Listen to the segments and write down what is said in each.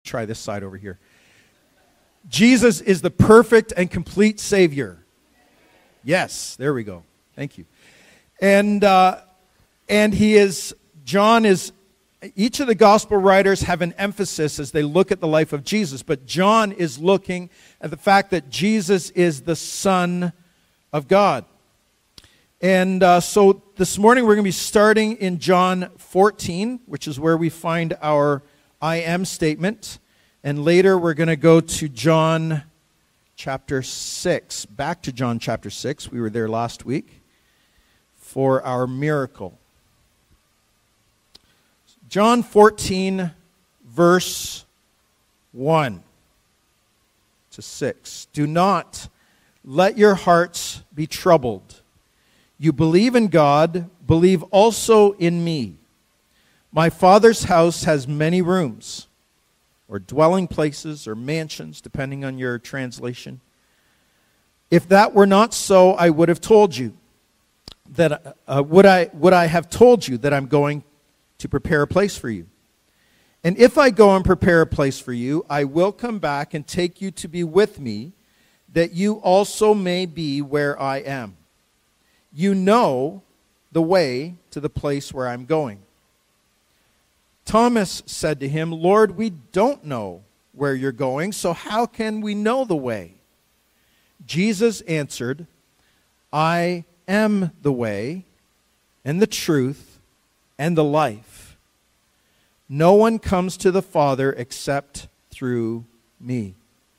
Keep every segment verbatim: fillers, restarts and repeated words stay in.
try this side over here. Jesus is the perfect and complete Savior. Yes, there we go. Thank you. And uh, and he is, John is, each of the gospel writers have an emphasis as they look at the life of Jesus, but John is looking at the fact that Jesus is the Son of God. And uh, so this morning we're going to be starting in John fourteen, which is where we find our I am statement. And later we're going to go to John chapter six, back to John chapter six. We were there last week for our miracle. John fourteen, verse one to six. Do not let your hearts be troubled. You believe in God, believe also in me. My Father's house has many rooms, or dwelling places, or mansions, depending on your translation. If that were not so, I would have told you that uh, would I would I have told you that I'm going to prepare a place for you. And if I go and prepare a place for you, I will come back and take you to be with me, that you also may be where I am. You know the way to the place where I'm going. Thomas said to him, Lord, we don't know where you're going, so how can we know the way? Jesus answered, I am the way and the truth and the life. No one comes to the Father except through me.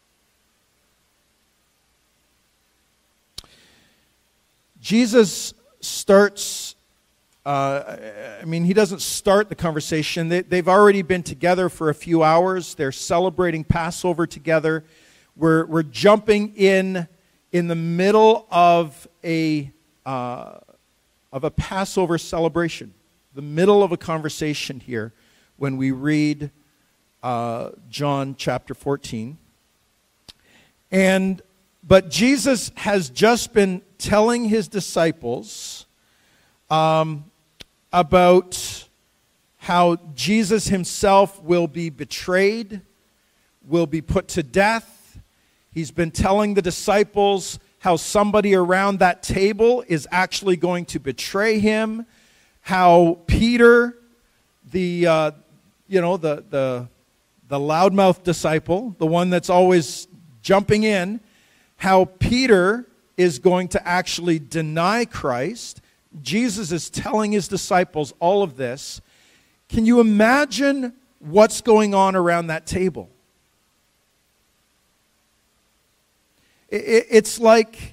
Jesus starts, uh, I mean, he doesn't start the conversation. They, they've already been together for a few hours. They're celebrating Passover together. We're, we're jumping in in the middle of a, uh, of a Passover celebration, the middle of a conversation here when we read uh, John chapter fourteen. And But Jesus has just been telling his disciples um, about how Jesus himself will be betrayed, will be put to death. He's been telling the disciples how somebody around that table is actually going to betray him, how Peter, the uh, you know the the the loudmouth disciple, the one that's always jumping in, how Peter is going to actually deny Christ. Jesus is telling his disciples all of this. Can you imagine what's going on around that table? It's like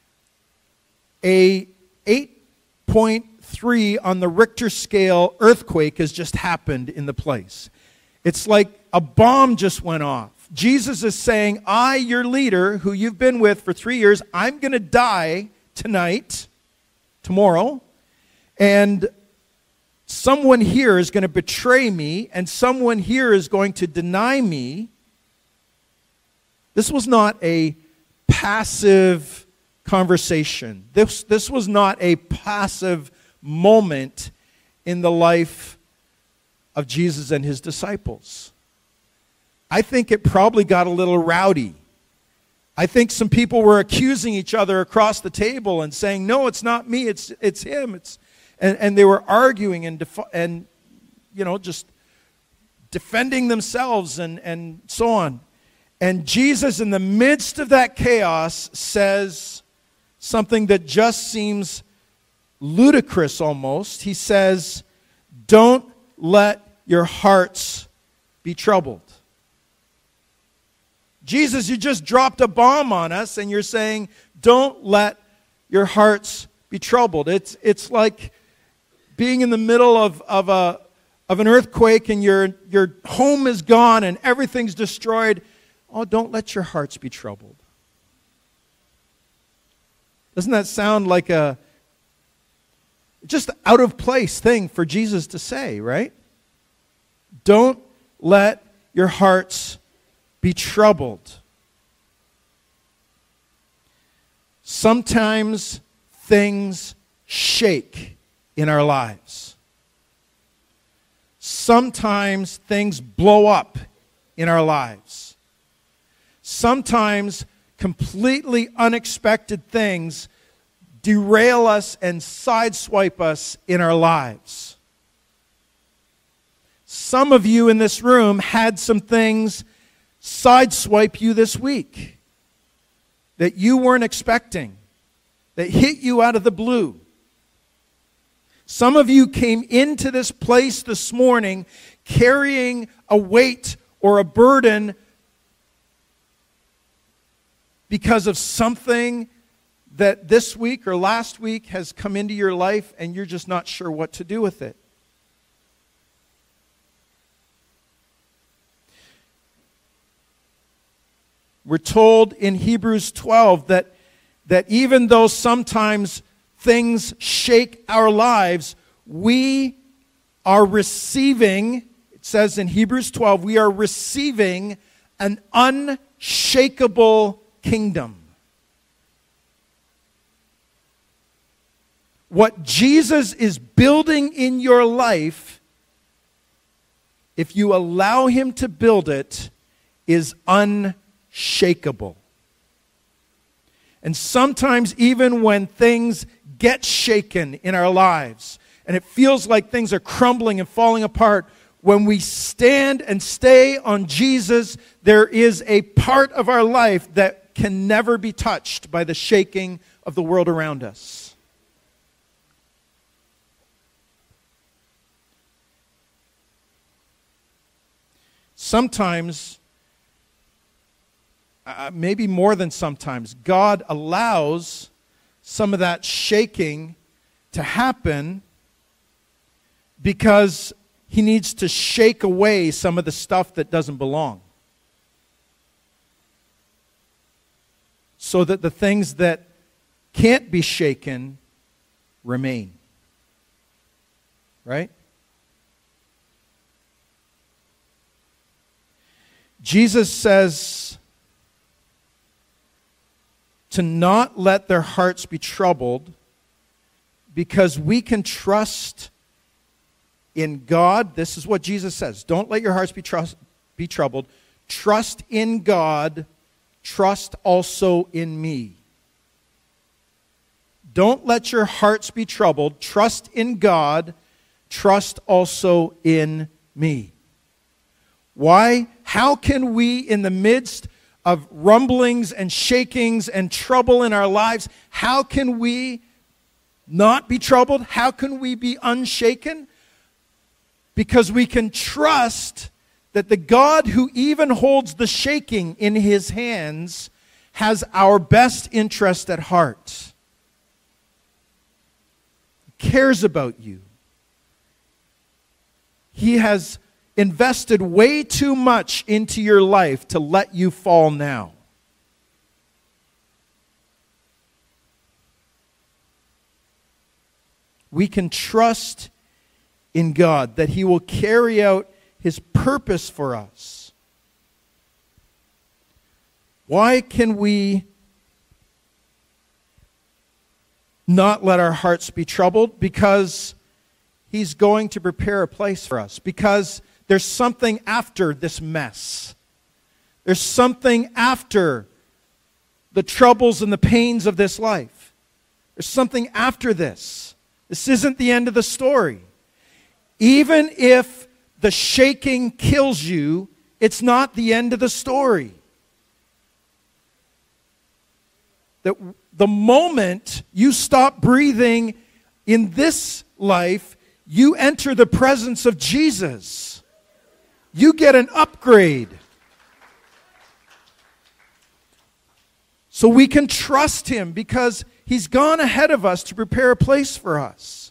a eight point three on the Richter scale earthquake has just happened in the place. It's like a bomb just went off. Jesus is saying, I, your leader, who you've been with for three years, I'm going to die tonight, tomorrow, and someone here is going to betray me, and someone here is going to deny me. This was not a passive conversation. This, this was not a passive moment in the life of Jesus and his disciples. I think it probably got a little rowdy. I think some people were accusing each other across the table and saying, no, it's not me, it's it's him. It's and, and they were arguing and defi- and you know just defending themselves and, and so on. And Jesus, in the midst of that chaos, says something that just seems ludicrous almost. He says, don't let your hearts be troubled. Jesus, you just dropped a bomb on us and you're saying, don't let your hearts be troubled. It's it's like being in the middle of, of a of an earthquake and your your home is gone and everything's destroyed. Oh, don't let your hearts be troubled. Doesn't that sound like a just out of place thing for Jesus to say, right? Don't let your hearts be troubled. Sometimes things shake in our lives. Sometimes things blow up in our lives. Sometimes completely unexpected things derail us and sideswipe us in our lives. Some of you in this room had some things sideswipe you this week that you weren't expecting, that hit you out of the blue. Some of you came into this place this morning carrying a weight or a burden because of something that this week or last week has come into your life and you're just not sure what to do with it. We're told in Hebrews twelve that, that even though sometimes things shake our lives, we are receiving, it says in Hebrews twelve, we are receiving an unshakable kingdom. What Jesus is building in your life, if you allow Him to build it, is unshakable. And sometimes even when things get shaken in our lives, and it feels like things are crumbling and falling apart, when we stand and stay on Jesus, there is a part of our life that can never be touched by the shaking of the world around us. Sometimes, uh, maybe more than sometimes, God allows some of that shaking to happen because He needs to shake away some of the stuff that doesn't belong, so that the things that can't be shaken remain. Right? Jesus says to not let their hearts be troubled, because we can trust in God. This is what Jesus says. Don't let your hearts be, trust, be troubled. Trust in God. Trust also in me. Don't let your hearts be troubled. Trust in God. Trust also in me. Why? How can we, in the midst of rumblings and shakings and trouble in our lives, how can we not be troubled? How can we be unshaken? Because we can trust that the God who even holds the shaking in His hands has our best interest at heart. He cares about you. He has invested way too much into your life to let you fall now. We can trust in God that He will carry out His purpose for us. Why can we not let our hearts be troubled? Because He's going to prepare a place for us. Because there's something after this mess. There's something after the troubles and the pains of this life. There's something after this. This isn't the end of the story. Even if the shaking kills you, it's not the end of the story. That the moment you stop breathing in this life, you enter the presence of Jesus. You get an upgrade. So we can trust Him because He's gone ahead of us to prepare a place for us.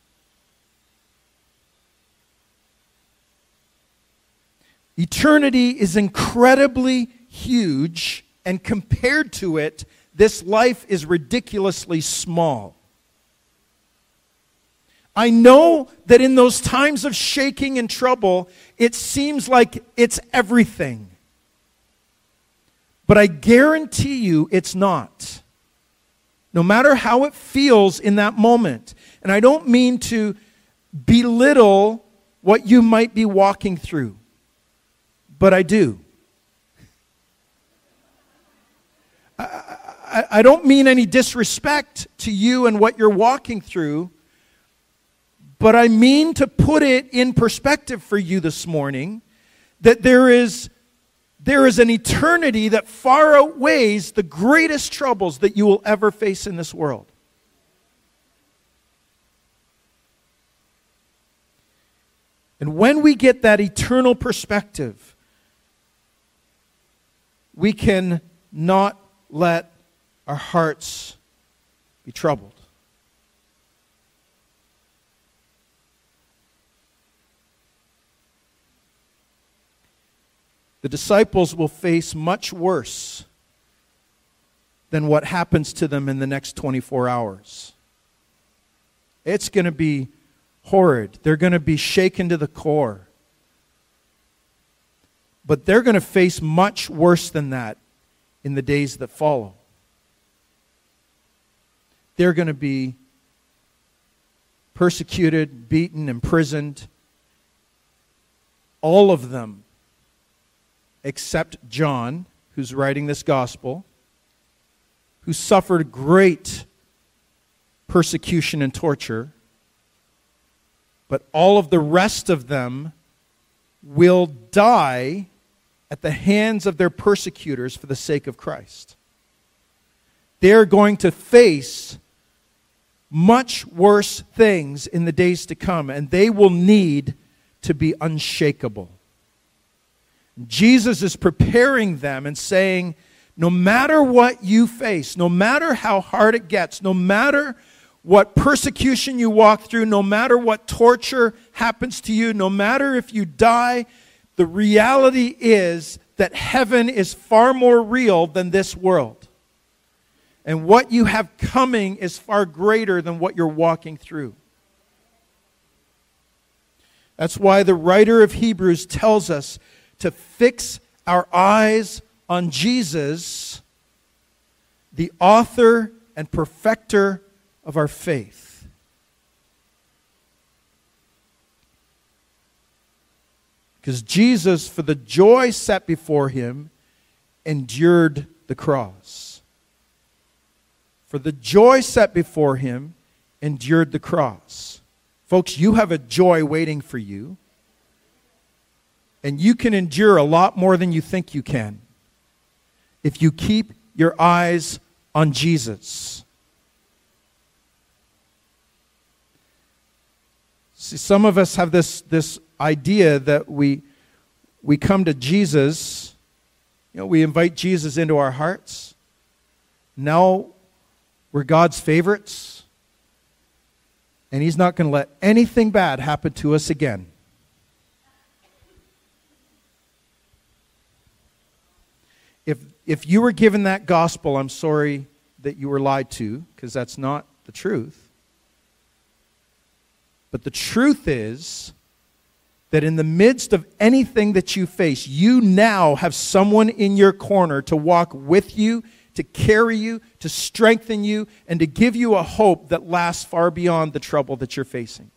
Eternity is incredibly huge, and compared to it, this life is ridiculously small. I know that in those times of shaking and trouble, it seems like it's everything. But I guarantee you it's not. No matter how it feels in that moment. And I don't mean to belittle what you might be walking through. but I do. I, I, I don't mean any disrespect to you and what you're walking through, but I mean to put it in perspective for you this morning that there is, there is an eternity that far outweighs the greatest troubles that you will ever face in this world. And when we get that eternal perspective, we can not let our hearts be troubled. The disciples will face much worse than what happens to them in the next twenty-four hours. It's going to be horrid. They're going to be shaken to the core. But they're going to face much worse than that in the days that follow. They're going to be persecuted, beaten, imprisoned. All of them, except John, who's writing this gospel, who suffered great persecution and torture. But all of the rest of them will die at the hands of their persecutors for the sake of Christ. They're going to face much worse things in the days to come, and they will need to be unshakable. Jesus is preparing them and saying, no matter what you face, no matter how hard it gets, no matter what persecution you walk through, no matter what torture happens to you, no matter if you die, the reality is that heaven is far more real than this world. And what you have coming is far greater than what you're walking through. That's why the writer of Hebrews tells us to fix our eyes on Jesus, the author and perfecter of our faith. Because Jesus, for the joy set before him, endured the cross. For the joy set before him, endured the cross. Folks, you have a joy waiting for you. And you can endure a lot more than you think you can if you keep your eyes on Jesus. See, some of us have this, this idea that we, we come to Jesus, you know, we invite Jesus into our hearts. Now we're God's favorites, and he's not going to let anything bad happen to us again. If, if you were given that gospel, I'm sorry that you were lied to, because that's not the truth. But the truth is that in the midst of anything that you face, you now have someone in your corner to walk with you, to carry you, to strengthen you, and to give you a hope that lasts far beyond the trouble that you're facing.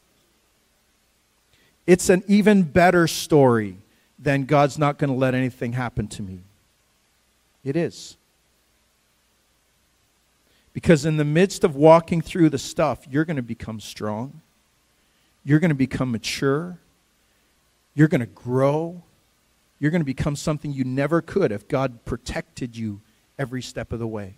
It's an even better story than God's not going to let anything happen to me. It is. Because in the midst of walking through the stuff, you're going to become strong. You're going to become mature. You're going to grow. You're going to become something you never could if God protected you every step of the way.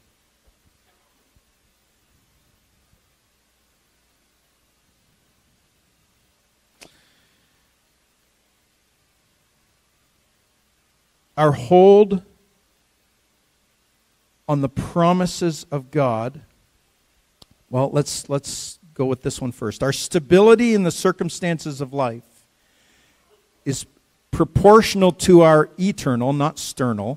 Our hold on the promises of God, well, let's let's go with this one first. Our stability in the circumstances of life is proportional to our eternal, not sternal,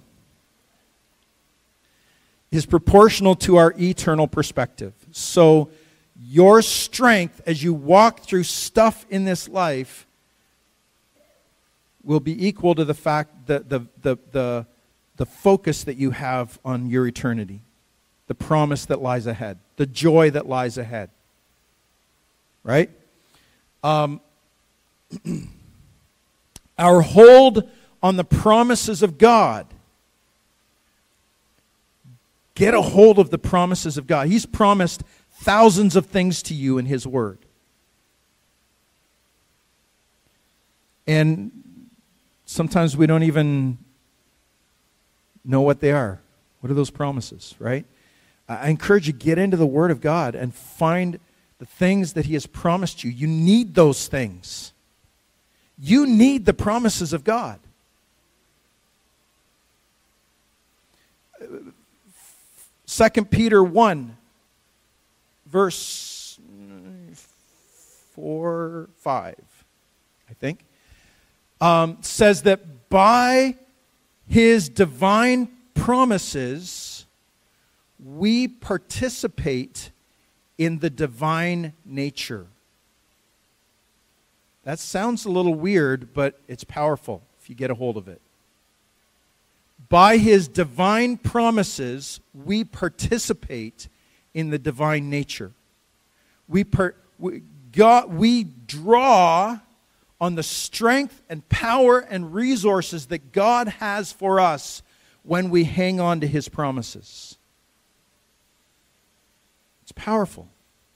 is proportional to our eternal perspective. So your strength as you walk through stuff in this life will be equal to the fact that the, the, the, the focus that you have on your eternity, the promise that lies ahead, the joy that lies ahead. Right? Um, our hold on the promises of God. Get a hold of the promises of God. He's promised thousands of things to you in His Word. And sometimes we don't even know what they are. What are those promises, right? I encourage you, get into the Word of God and find the things that He has promised you. You need those things. You need the promises of God. Second Peter one, verse four, five, I think, um, says that by His divine promises, we participate in the divine nature. That sounds a little weird, but it's powerful if you get a hold of it. By His divine promises, we participate in the divine nature. We, per, we, God, we draw on the strength and power and resources that God has for us when we hang on to His promises. It's powerful.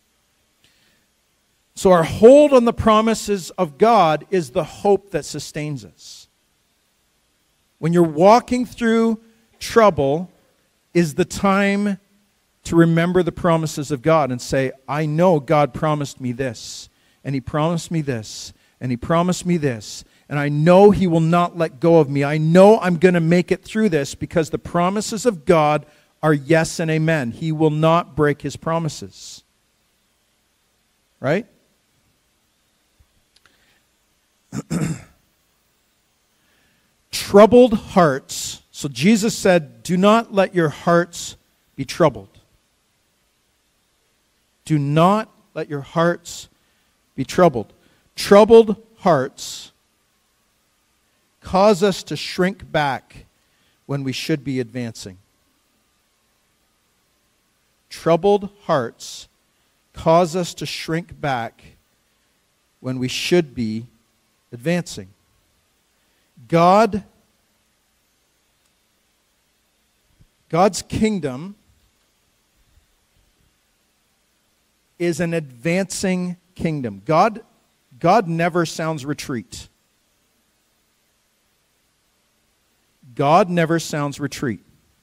So our hold on the promises of God is the hope that sustains us. When you're walking through trouble, is the time to remember the promises of God and say, I know God promised me this, and He promised me this, and He promised me this, and I know He will not let go of me. I know I'm going to make it through this because the promises of God are yes and amen. He will not break His promises. Right? Troubled hearts. So Jesus said, do not let your hearts be troubled. Do not let your hearts be troubled. Troubled hearts cause us to shrink back when we should be advancing. Troubled hearts cause us to shrink back when we should be advancing. God, God's kingdom is an advancing kingdom. God, God never sounds retreat. God never sounds retreat.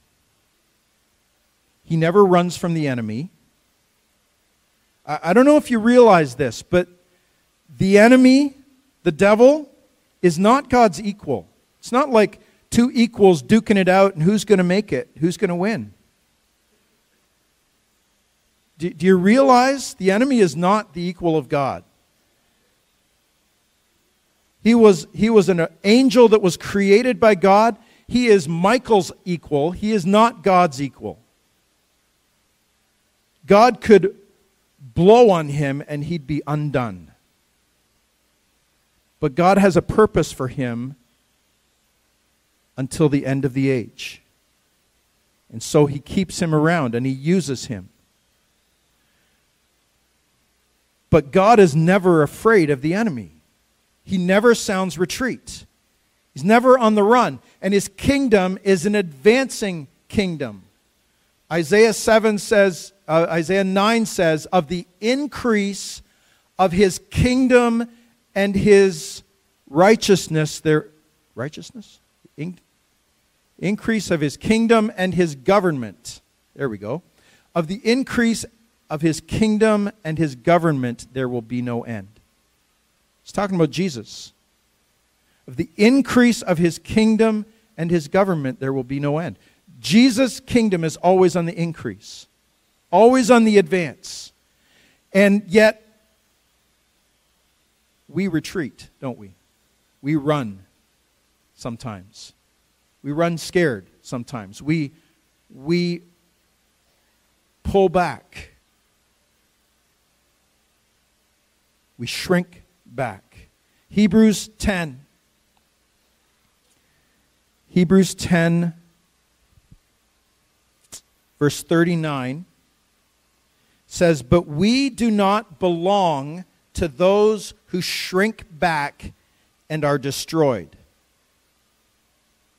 He never runs from the enemy. I, I don't know if you realize this, but the enemy, the devil, is not God's equal. It's not like two equals duking it out and who's going to make it, who's going to win. Do, do you realize the enemy is not the equal of God? He was, he was an angel that was created by God. He is Michael's equal. He is not God's equal. God could blow on him and he'd be undone. But God has a purpose for him until the end of the age. And so He keeps him around and He uses him. But God is never afraid of the enemy. He never sounds retreat. He's never on the run. And His kingdom is an advancing kingdom. Isaiah seven says, uh, Isaiah nine says, of the increase of His kingdom and His righteousness, there, righteousness? In, increase of His kingdom and His government. There we go. Of the increase of His kingdom and His government, there will be no end. He's talking about Jesus. Of the increase of His kingdom and His government, there will be no end. Jesus' kingdom is always on the increase. Always on the advance. And yet, we retreat, don't we? We run sometimes. We run scared sometimes. We, we pull back. We shrink back. Hebrews ten. Hebrews ten, verse thirty-nine says, but we do not belong to those who shrink back and are destroyed.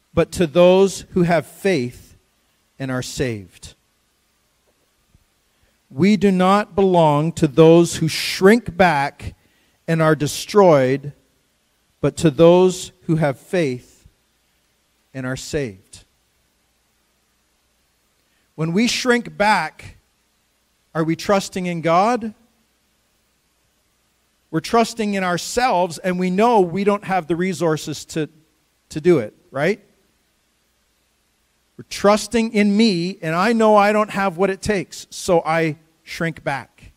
but to those who have faith and are saved. We do not belong to those who shrink back and are destroyed, but to those who have faith and are saved. When we shrink back, are we trusting in God? We're trusting in ourselves, and we know we don't have the resources to, to do it, right? We're trusting in me, and I know I don't have what it takes, so I shrink back.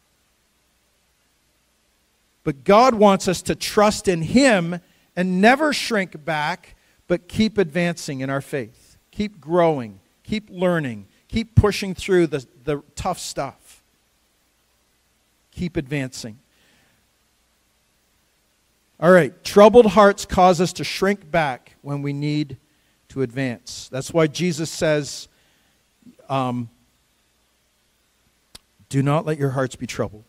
But God wants us to trust in Him and never shrink back, but keep advancing in our faith. Keep growing. Keep learning. Keep pushing through the, the tough stuff. Keep advancing. All right, troubled hearts cause us to shrink back when we need to advance. That's why Jesus says, um, do not let your hearts be troubled.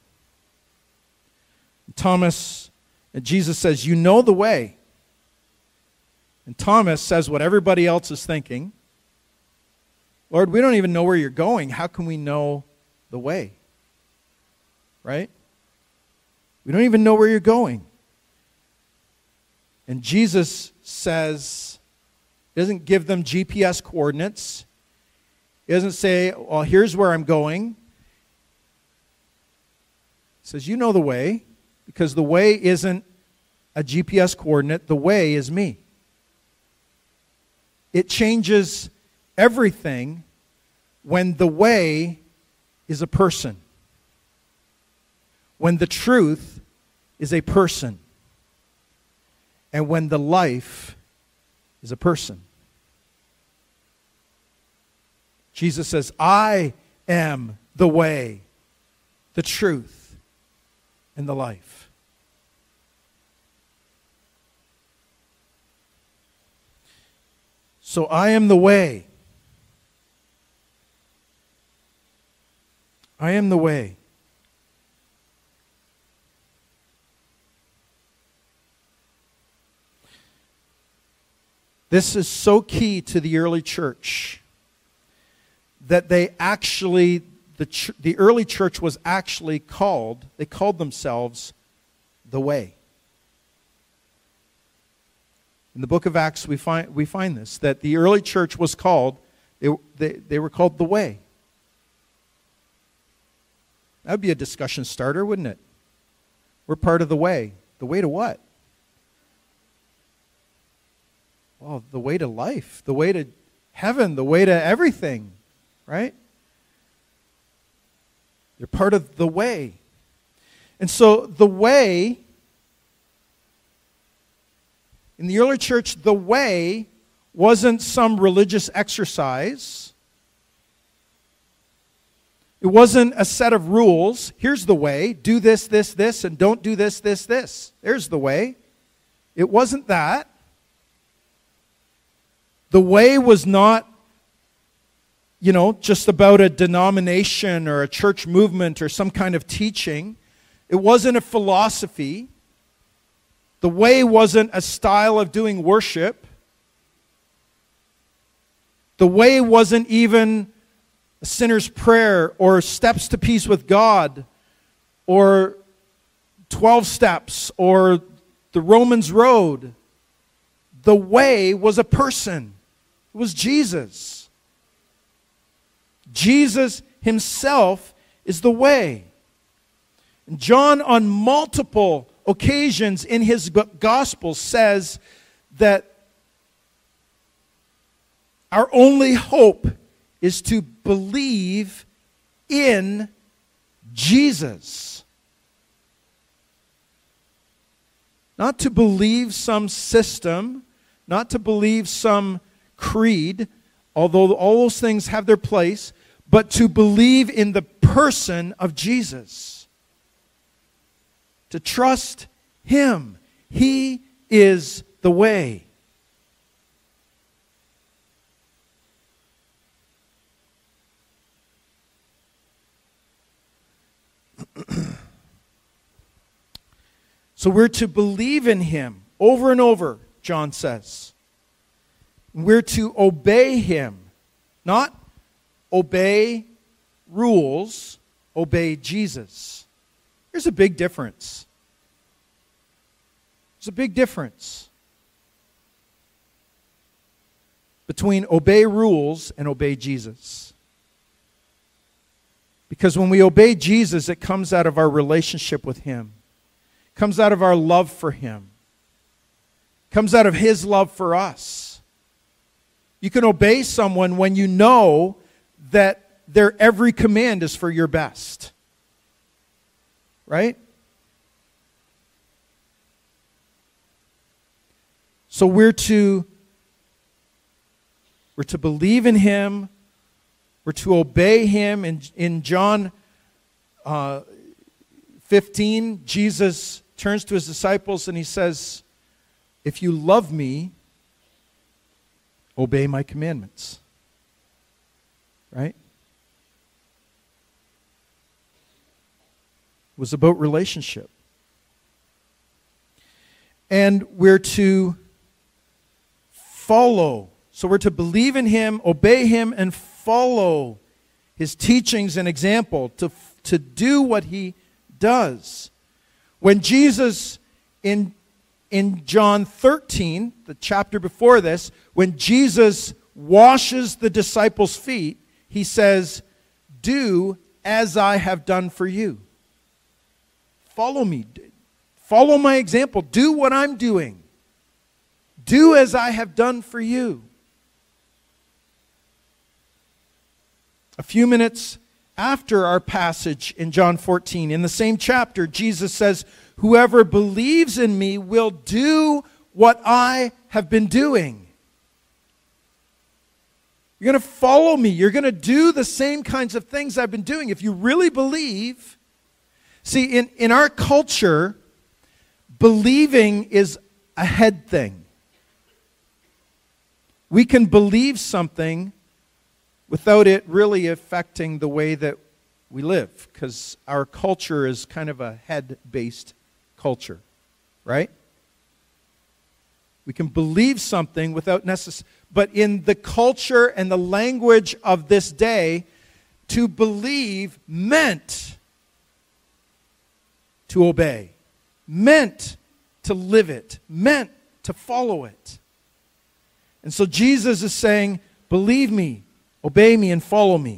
Thomas, and Jesus says, you know the way. And Thomas says what everybody else is thinking. Lord, we don't even know where you're going. How can we know the way? Right? We don't even know where you're going. And Jesus says, he doesn't give them G P S coordinates. He doesn't say, well, here's where I'm going. He says, you know the way, because the way isn't a G P S coordinate. The way is me. It changes everything when the way is a person. When the truth is a person. And when the life is a person. Jesus says, I am the way, the truth, and the life. So I am the way. I am the way. This is so key to the early church that they actually, the, ch- the early church was actually called, they called themselves the Way. In the book of Acts, we find, we find this, that the early church was called, they, they, they were called the Way. That would be a discussion starter, wouldn't it? We're part of the Way. The way to what? Well, the way to life, the way to heaven, the way to everything, right? You're part of the way. And so the way, in the early church, the way wasn't some religious exercise. It wasn't a set of rules. Here's the way. Do this, this, this, and don't do this, this, this. There's the way. It wasn't that. The way was not, you know, just about a denomination or a church movement or some kind of teaching. It wasn't a philosophy. The way wasn't a style of doing worship. The way wasn't even a sinner's prayer or steps to peace with God or twelve steps or the Romans Road. The way was a person. It was Jesus. Jesus himself is the way. And John, on multiple occasions in his gospel, says that our only hope is to believe in Jesus. Not to believe some system, not to believe some creed, although all those things have their place, but to believe in the person of Jesus. To trust Him. He is the way. So we're to believe in Him over and over, John says. We're to obey him. Not obey rules, obey Jesus. There's a big difference. There's a big difference between obey rules and obey Jesus. Because when we obey Jesus, it comes out of our relationship with him. It comes out of our love for him. It comes out of his love for us. You can obey someone when you know that their every command is for your best. Right? So we're to we're to believe in him. We're to obey him. In, in John uh, fifteen, Jesus turns to his disciples and he says, if you love me, obey my commandments. Right? It was about relationship. And we're to follow. So we're to believe in him, obey him, and follow his teachings and example, to, to do what he does. When Jesus, in, in John thirteen, the chapter before this, when Jesus washes the disciples' feet, he says, do as I have done for you. Follow me. Follow my example. Do what I'm doing. Do as I have done for you. A few minutes after our passage in John fourteen, in the same chapter, Jesus says, whoever believes in me will do what I have been doing. You're going to follow me. You're going to do the same kinds of things I've been doing. If you really believe, see, in, in our culture, believing is a head thing. We can believe something without it really affecting the way that we live, because our culture is kind of a head-based culture, right? We can believe something without necessarily, but in the culture and the language of this day, to believe meant to obey, meant to live it, meant to follow it. And so Jesus is saying, believe me, obey me, and follow me.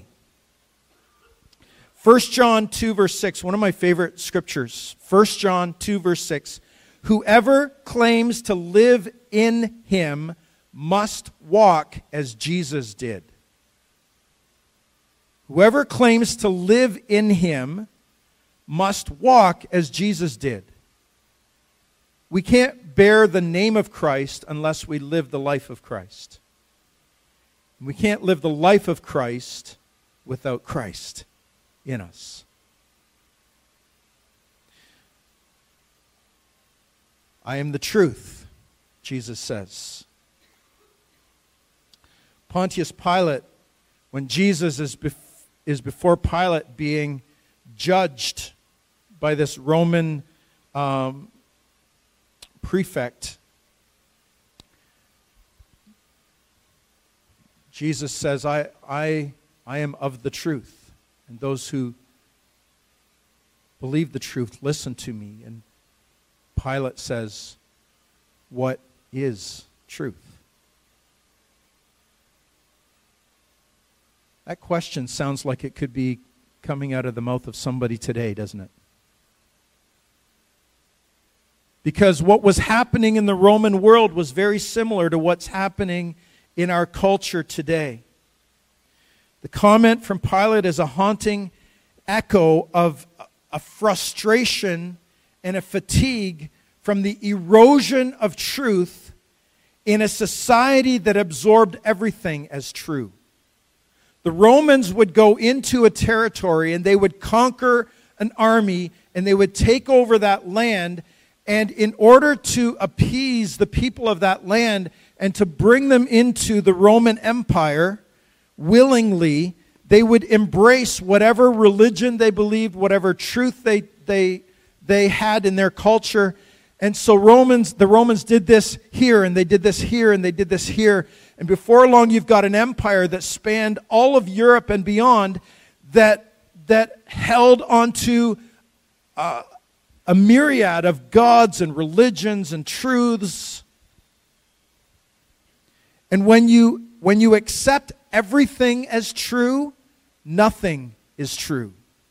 First John two, verse six, one of my favorite scriptures. First John two, verse six. Whoever claims to live in him must walk as Jesus did. Whoever claims to live in him must walk as Jesus did. We can't bear the name of Christ unless we live the life of Christ. We can't live the life of Christ without Christ in us. I am the truth, Jesus says. Pontius Pilate, when Jesus is, bef- is before Pilate being judged by this Roman um, prefect, Jesus says, I, I, I am of the truth. And those who believe the truth, listen to me. And Pilate says, what is truth? That question sounds like it could be coming out of the mouth of somebody today, doesn't it? Because what was happening in the Roman world was very similar to what's happening in our culture today. The comment from Pilate is a haunting echo of a frustration and a fatigue from the erosion of truth in a society that absorbed everything as true. The Romans would go into a territory and they would conquer an army and they would take over that land, and in order to appease the people of that land and to bring them into the Roman Empire willingly, they would embrace whatever religion they believed, whatever truth they they they had in their culture. And so Romans, the Romans did this here, and they did this here, and they did this here. And before long, you've got an empire that spanned all of Europe and beyond that, that held onto uh, a myriad of gods and religions and truths. And when you, when you accept everything as true, nothing is true.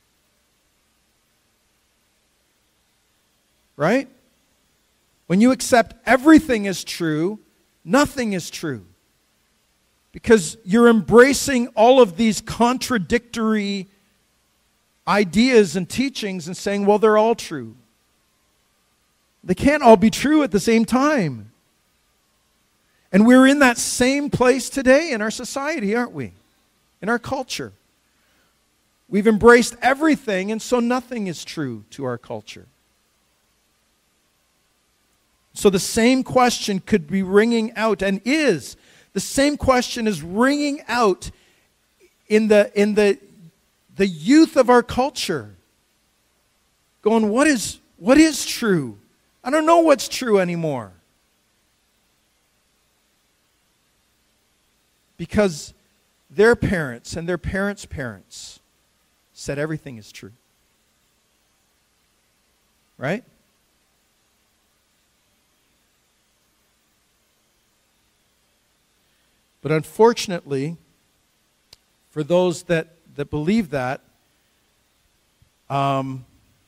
Right? When you accept everything as true, nothing is true. Because you're embracing all of these contradictory ideas and teachings and saying, well, they're all true. They can't all be true at the same time. And we're in that same place today in our society, aren't we? In our culture. We've embraced everything, and so nothing is true to our culture. So the same question could be ringing out, and is, the same question is ringing out in the, in the, the youth of our culture. Going, what is, what is true? I don't know what's true anymore. Because their parents and their parents' parents said everything is true. Right? But unfortunately, for those that, that believe that, um,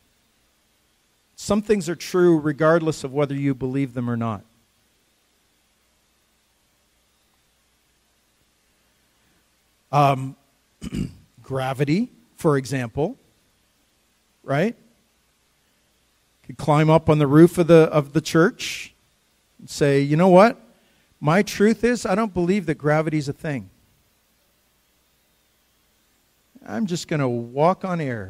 some things are true regardless of whether you believe them or not. Um, gravity, for example, right? You could climb up on the roof of the of the church and say, you know what? My truth is, I don't believe that gravity's a thing. I'm just going to walk on air.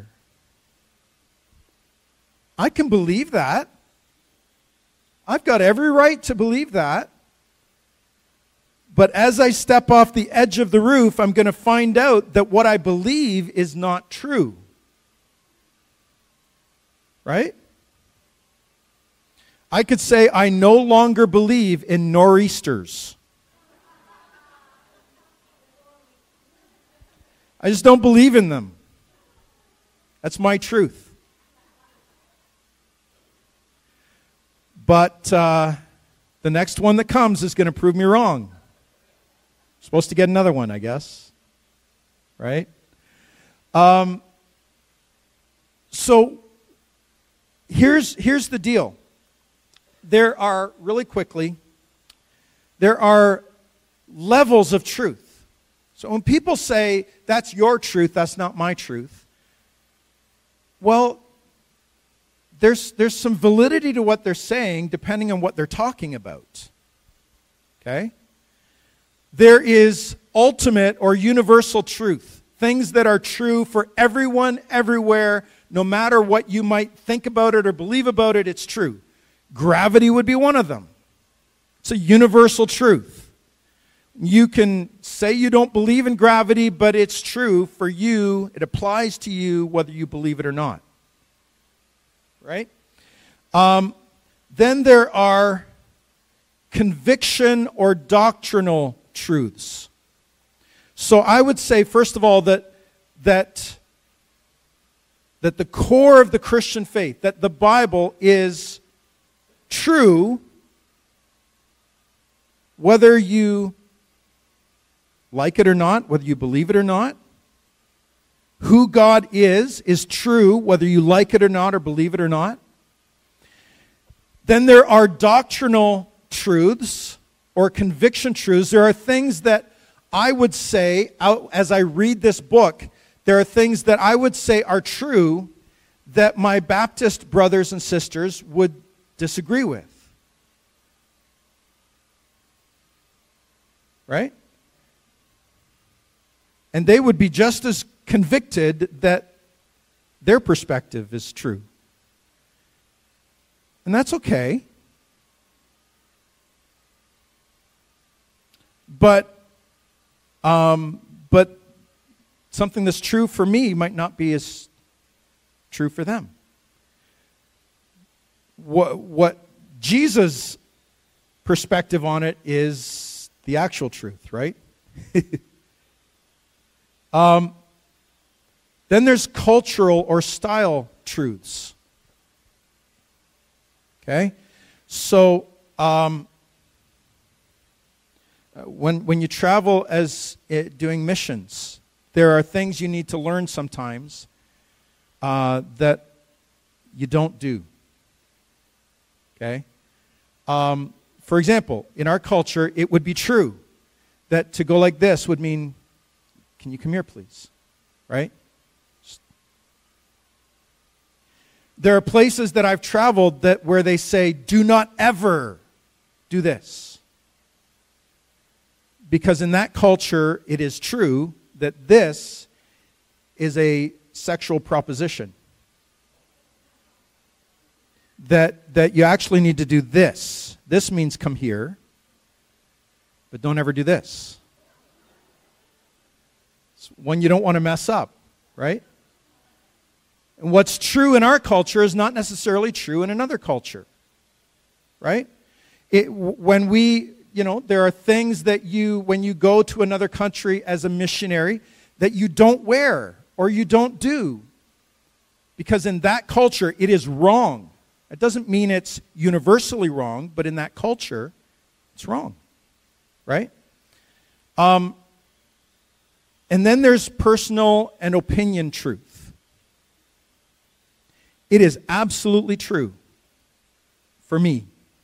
I can believe that. I've got every right to believe that. But as I step off the edge of the roof, I'm going to find out that what I believe is not true. Right? I could say I no longer believe in nor'easters. I just don't believe in them. That's my truth. But uh, the next one that comes is going to prove me wrong. Supposed to get another one, I guess. Right? Um, so, here's, here's the deal. There are, really quickly, there are levels of truth. So when people say, that's your truth, that's not my truth, well, there's, there's some validity to what they're saying depending on what they're talking about. Okay? There is ultimate or universal truth. Things that are true for everyone, everywhere, no matter what you might think about it or believe about it, it's true. Gravity would be one of them. It's a universal truth. You can say you don't believe in gravity, but it's true for you. It applies to you whether you believe it or not. Right? Um, then there are conviction or doctrinal truths. So I would say, first of all, that that that the core of the Christian faith, that the Bible is true whether you like it or not, whether you believe it or not. Who God is, is true whether you like it or not or believe it or not. Then there are doctrinal truths or conviction truths. There are things that I would say, out, as I read this book, there are things that I would say are true that my Baptist brothers and sisters would disagree with. Right? And they would be just as convicted that their perspective is true. And that's okay. But um, but something that's true for me might not be as true for them. What, what Jesus' perspective on it is, the actual truth, right? um, then there's cultural or style truths. Okay? So, um, when, when you travel as uh, doing missions, there are things you need to learn sometimes uh, that you don't do. Okay? Um, for example, in our culture, it would be true that to go like this would mean, can you come here, please? Right? There are places that I've traveled that where they say, do not ever do this. Because in that culture, it is true that this is a sexual proposition. That, that you actually need to do this. This means come here, but don't ever do this. It's one you don't want to mess up, right? And what's true in our culture is not necessarily true in another culture, right? It, when we, you know, there are things that you, when you go to another country as a missionary, that you don't wear or you don't do. Because in that culture, it is wrong. It doesn't mean it's universally wrong, but in that culture, it's wrong, right? Um, and then there's personal and opinion truth. It is absolutely true for me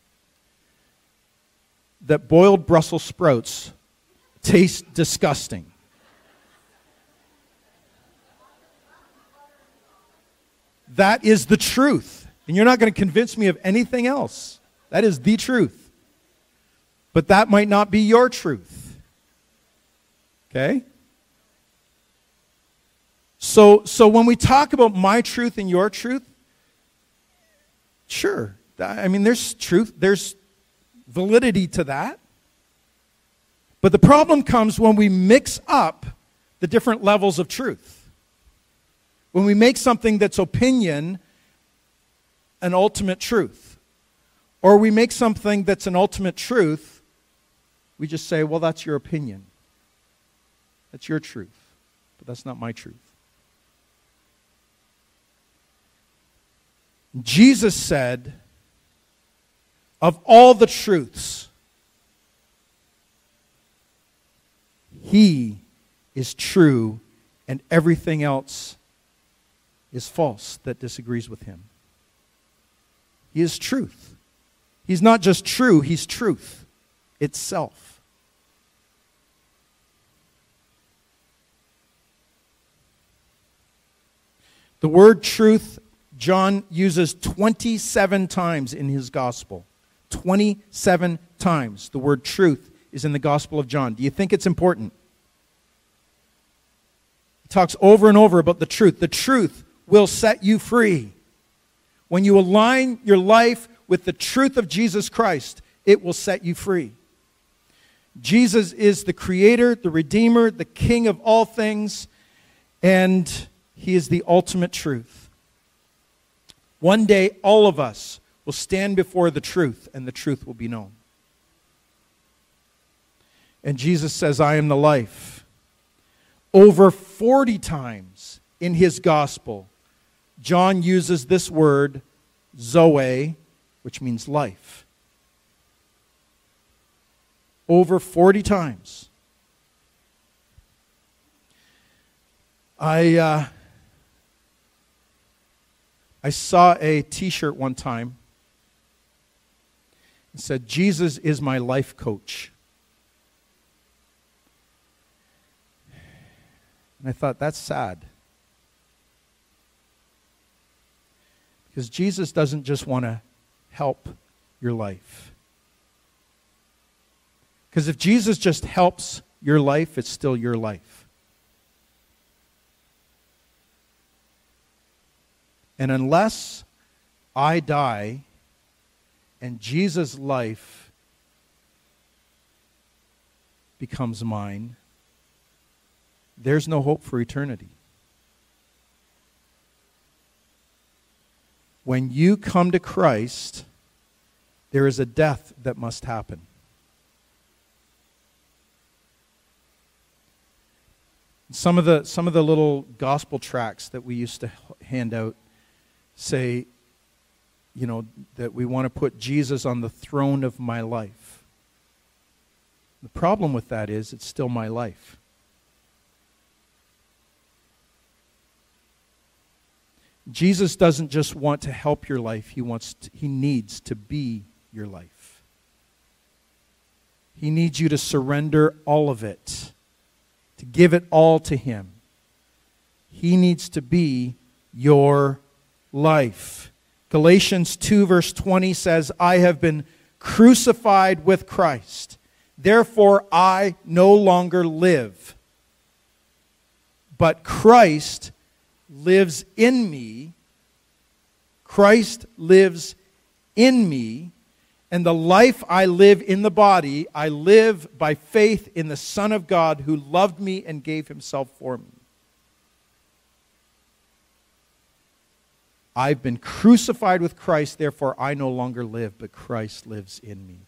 that boiled Brussels sprouts taste disgusting. That is the truth. And you're not going to convince me of anything else. That is the truth. But that might not be your truth. Okay? So, so when we talk about my truth and your truth, sure. I mean, there's truth. There's validity to that. But the problem comes when we mix up the different levels of truth. When we make something that's opinion an ultimate truth. Or we make something that's an ultimate truth, we just say, well, that's your opinion. That's your truth. But that's not my truth. Jesus said, of all the truths, He is true and everything else is false that disagrees with Him. He is truth. He's not just true, He's truth itself. The word truth, John uses twenty-seven times in his gospel. twenty-seven times the word truth is in the Gospel of John. Do you think it's important? He talks over and over about the truth. The truth will set you free. When you align your life with the truth of Jesus Christ, it will set you free. Jesus is the Creator, the Redeemer, the King of all things, and He is the ultimate truth. One day, all of us will stand before the truth, and the truth will be known. And Jesus says, I am the life. Over forty times in His gospel, John uses this word, Zoe, which means life. Over forty times. I, uh, I saw a t-shirt one time. It said, Jesus is my life coach. And I thought, that's sad. Because Jesus doesn't just want to help your life. Because if Jesus just helps your life, it's still your life. And unless I die and Jesus' life becomes mine, there's no hope for eternity. When you come to Christ, there is a death that must happen. Some of the some of the little gospel tracts that we used to hand out say, you know, that we want to put Jesus on the throne of my life. The problem with that is it's still my life. Jesus doesn't just want to help your life, he wants to, he needs to be your life. He needs you to surrender all of it, to give it all to him. He needs to be your life. Galatians two verse twenty says, I have been crucified with Christ. Therefore I no longer live, but Christ lives in me. Christ lives in me, and the life I live in the body, I live by faith in the Son of God who loved me and gave himself for me. I've been crucified with Christ, therefore I no longer live, but Christ lives in me.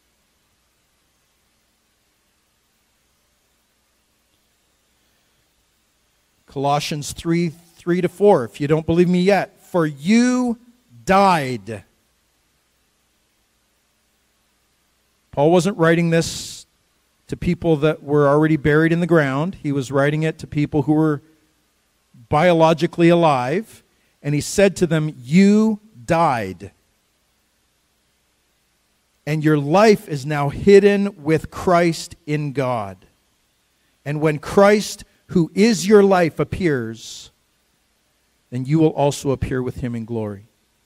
Colossians three, three to four, if you don't believe me yet. For you died. Paul wasn't writing this to people that were already buried in the ground. He was writing it to people who were biologically alive. And he said to them, you died. And your life is now hidden with Christ in God. And when Christ, who is your life, appears, then you will also appear with him in glory.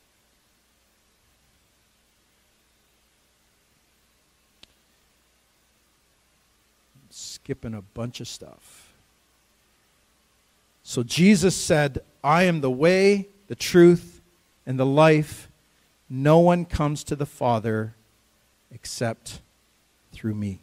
Skipping a bunch of stuff. So Jesus said, I am the way, the truth, and the life. No one comes to the Father except through me.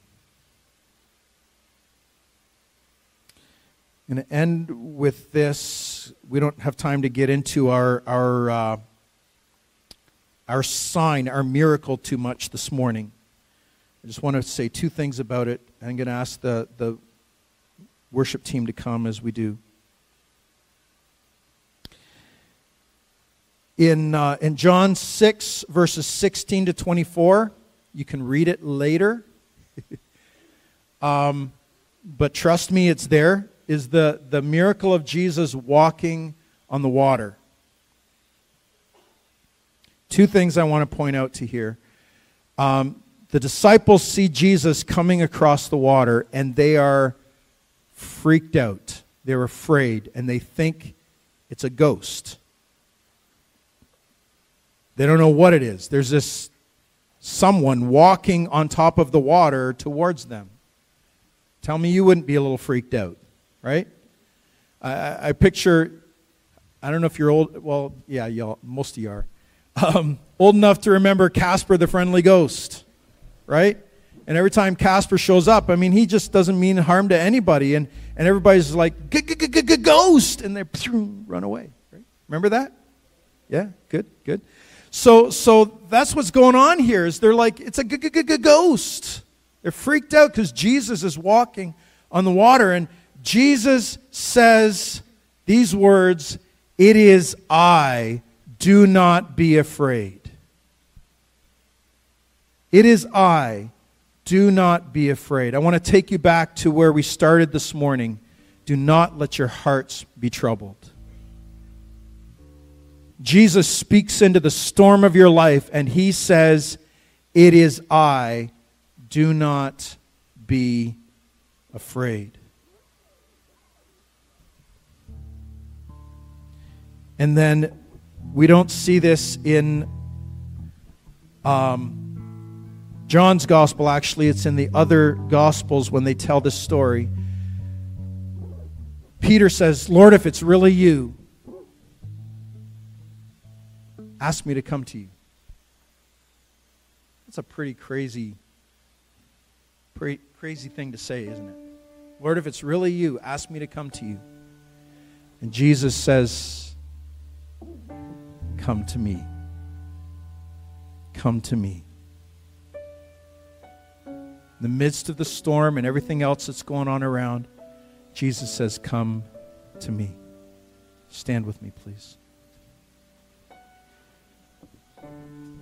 I'm going to end with this. We don't have time to get into our our uh, our sign, our miracle too much this morning. I just want to say two things about it. I'm going to ask the, the worship team to come as we do. In uh, in John six, verses sixteen to twenty-four, you can read it later. um, but trust me, it's there. Is the, the miracle of Jesus walking on the water. Two things I want to point out to here. Um, the disciples see Jesus coming across the water, and they are freaked out. They're afraid, and they think it's a ghost. They don't know what it is. There's this someone walking on top of the water towards them. Tell me you wouldn't be a little freaked out. Right? I, I picture, I don't know if you're old, well, yeah, y'all, most of you are, um, old enough to remember Casper the Friendly Ghost, right? And every time Casper shows up, I mean, he just doesn't mean harm to anybody, and, and everybody's like, ghost, and they run away, right? Remember that? Yeah, good, good. So, so that's what's going on here, is they're like, it's a ghost. They're freaked out because Jesus is walking on the water, and Jesus says these words, it is I, do not be afraid. It is I, do not be afraid. I want to take you back to where we started this morning. Do not let your hearts be troubled. Jesus speaks into the storm of your life and he says, it is I, do not be afraid. And then we don't see this in um, John's gospel. Actually, it's in the other gospels when they tell this story. Peter says, Lord, if it's really you, ask me to come to you. That's a pretty crazy, pretty crazy thing to say, isn't it? Lord, if it's really you, ask me to come to you. And Jesus says, come to me. Come to me. In the midst of the storm and everything else that's going on around, Jesus says, come to me. Stand with me, please.